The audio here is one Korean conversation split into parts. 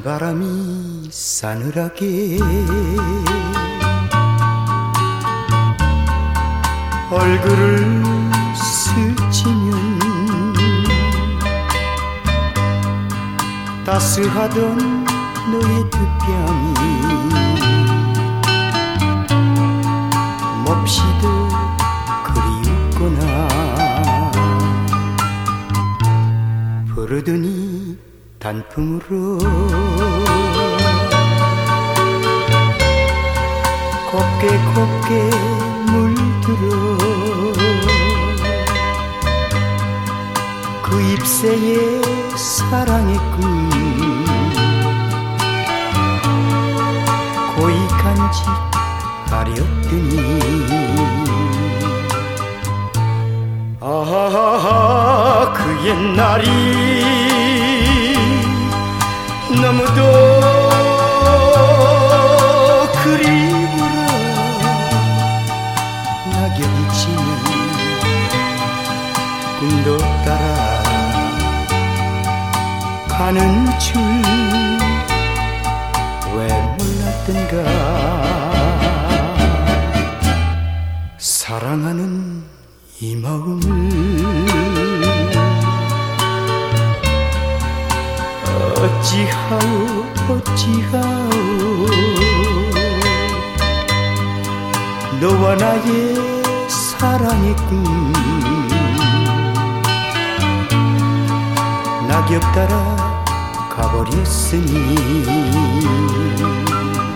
찬바람이 싸늘하게 얼굴을 스치면 따스하던 너의 두 뺨이 몹시도 그리웠구나. 부르더니 단풍으로 곱게 곱게 물들어 그 잎새에 사랑의 꿈 고이 간직하렸더니 아하하 그 옛날이 너무도 그리워라. 낙엽이 지면 꿈도 따라 가는 줄 왜 몰랐던가. 사랑하는 이 마음을 어찌하오 어찌하오. 너와 나의 사랑의 꿈 낙엽 따라 가버렸으니.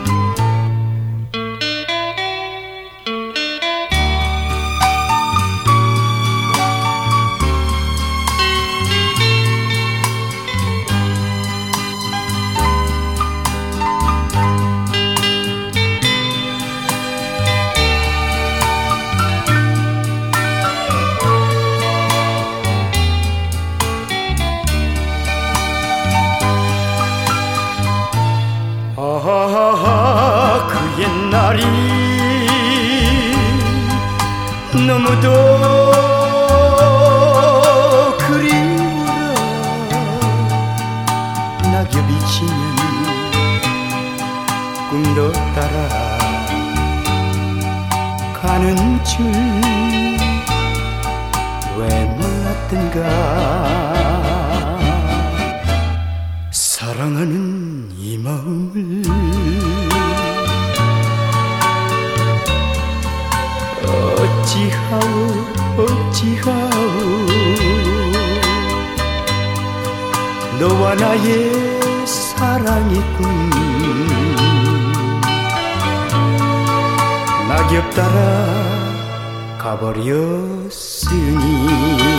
아하하 그 옛날이 너무도 그리워라. 낙엽이 지면 꿈도 따라 가는 줄 왜 몰랐던가. 사랑하는 이 마음을 어찌하오 어찌하오. 너와 나의 사랑의 꿈 낙엽 따라 가버렸으니.